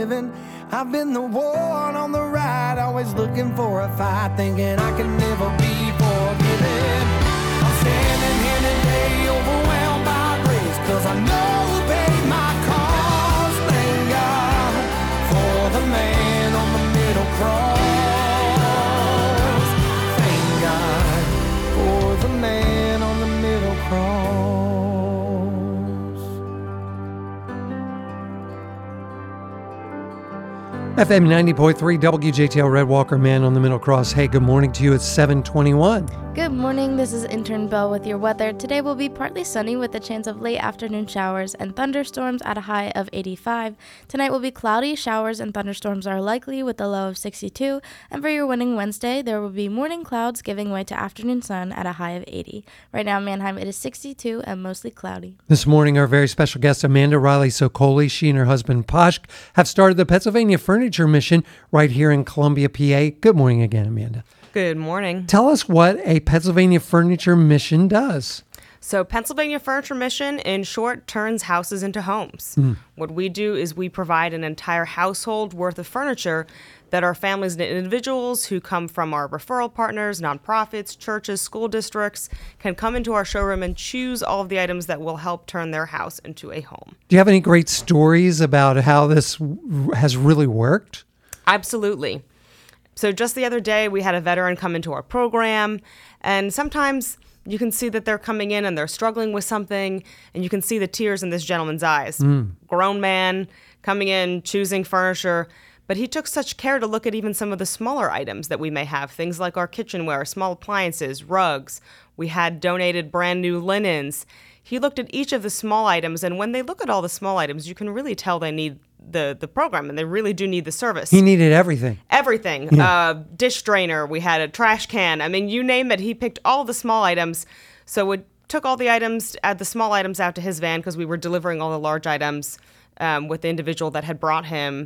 I've been the one on the right, always looking for a fight, thinking I can never be forgiven. I'm standing here today, overwhelmed by grace, cause I know who paid my cause. Thank God for the man on the middle cross. Thank God for the man on the middle cross. FM 90.3 WJTL Red Walker, Man on the Middle Cross. Hey, good morning to you. It's 7:21. Good morning, this is Intern Bell with your weather. Today will be partly sunny with a chance of late afternoon showers and thunderstorms at a high of 85. Tonight will be cloudy, showers and thunderstorms are likely with a low of 62. And for your winning Wednesday, there will be morning clouds giving way to afternoon sun at a high of 80. Right now in Manheim, it is 62 and mostly cloudy. This morning, our very special guest, Amanda Riley Sokoli, she and her husband, Posh, have started the Pennsylvania Furniture Mission right here in Columbia, PA. Good morning again, Amanda. Good morning. Tell us what a Pennsylvania Furniture Mission does. So Pennsylvania Furniture Mission, in short, turns houses into homes. What we do is we provide an entire household worth of furniture that our families and individuals who come from our referral partners, nonprofits, churches, school districts can come into our showroom and choose all of the items that will help turn their house into a home. Do you have any great stories about how this has really worked? Absolutely. So just the other day, we had a veteran come into our program, and sometimes you can see that they're coming in and they're struggling with something, and you can see the tears in this gentleman's eyes. Grown man coming in, choosing furniture, but he took such care to look at even some of the smaller items that we may have, things like our kitchenware, small appliances, rugs. We had donated brand new linens. He looked at each of the small items, and when they look at all the small items, you can really tell they need the program, and they really do need the service. He needed everything. Everything. Yeah. Dish strainer. We had a trash can. I mean, you name it. He picked all the small items. So we took all the items, add the small items out to his van because we were delivering all the large items with the individual that had brought him.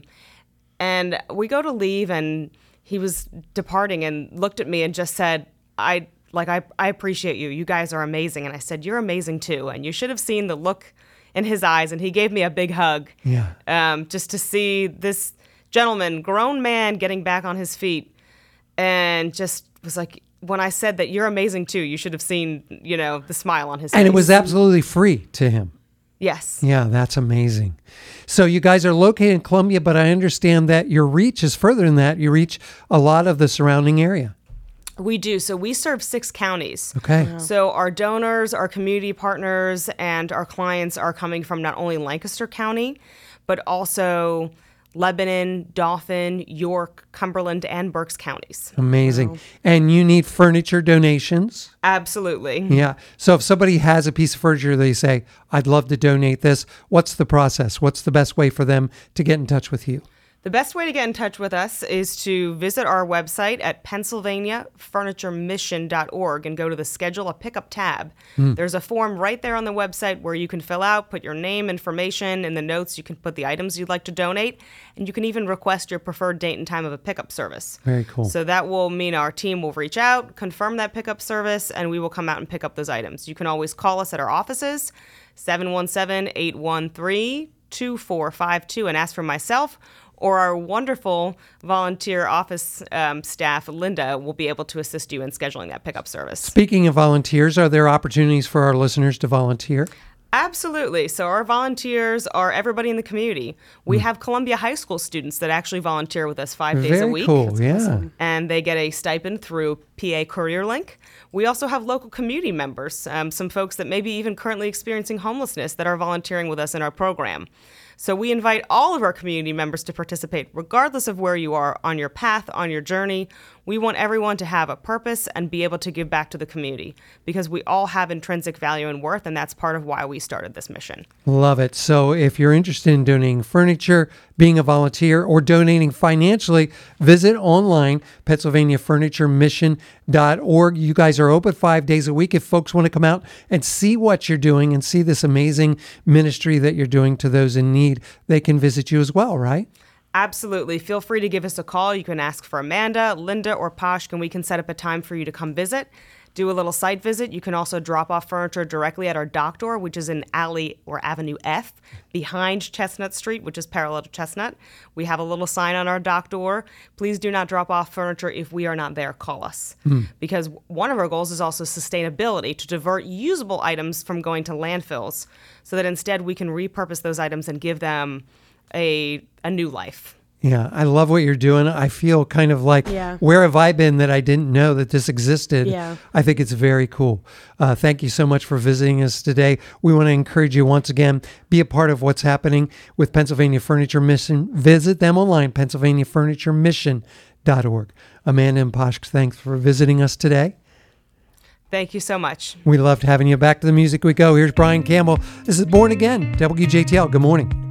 And we go to leave, and he was departing and looked at me and just said, I appreciate you. You guys are amazing. And I said, you're amazing too. And you should have seen the look in his eyes, and he gave me a big hug. Just to see this gentleman, grown man, getting back on his feet, and just was like, when I said that you're amazing too, you should have seen, the smile on his face. And it was absolutely free to him. Yes. Yeah, that's amazing. So you guys are located in Columbia, but I understand that your reach is further than that. You reach a lot of the surrounding area. We do. So we serve 6 counties. Okay. Wow. So our donors, our community partners, and our clients are coming from not only Lancaster County, but also Lebanon, Dauphin, York, Cumberland, and Berks counties. Amazing. Wow. And you need furniture donations? Absolutely. Yeah. So if somebody has a piece of furniture, they say, I'd love to donate this. What's the process? What's the best way for them to get in touch with you? The best way to get in touch with us is to visit our website at PennsylvaniaFurnitureMission.org and go to the Schedule a Pickup tab. There's a form right there on the website where you can fill out, put your name, information. In the notes, you can put the items you'd like to donate, and you can even request your preferred date and time of a pickup service. Very cool. So that will mean our team will reach out, confirm that pickup service, and we will come out and pick up those items. You can always call us at our offices, 717-813-2452, and ask for myself, or our wonderful volunteer office staff, Linda, will be able to assist you in scheduling that pickup service. Speaking of volunteers, are there opportunities for our listeners to volunteer? Absolutely. So our volunteers are everybody in the community. We have Columbia High School students that actually volunteer with us 5 days a week. Very cool, yeah. Awesome. And they get a stipend through PA Career Link. We also have local community members, some folks that may be even currently experiencing homelessness that are volunteering with us in our program. So we invite all of our community members to participate, regardless of where you are on your path, on your journey. We want everyone to have a purpose and be able to give back to the community because we all have intrinsic value and worth, and that's part of why we started this mission. Love it. So if you're interested in donating furniture, being a volunteer, or donating financially, visit online, PennsylvaniaFurnitureMission.org. You guys are open 5 days a week. If folks want to come out and see what you're doing and see this amazing ministry that you're doing to those in need, they can visit you as well, right? Absolutely. Feel free to give us a call. You can ask for Amanda, Linda, or Posh, and we can set up a time for you to come visit. do a little site visit. You can also drop off furniture directly at our dock door, which is in Alley or Avenue F behind Chestnut Street, which is parallel to Chestnut. We have a little sign on our dock door. Please do not drop off furniture if we are not there. Call us. Because one of our goals is also sustainability, to divert usable items from going to landfills so that instead we can repurpose those items and give them a new life. Yeah, I love what you're doing. I feel kind of like, Yeah. where have I been that I didn't know that this existed? Yeah. I think it's very cool. Thank you so much for visiting us today. We want to encourage you once again, be a part of what's happening with Pennsylvania Furniture Mission. Visit them online, PennsylvaniaFurnitureMission.org. Amanda and Posh, thanks for visiting us today. Thank you so much. We loved having you. Back to the music we go. Here's Brian Campbell. This is Born Again, WJTL. Good morning.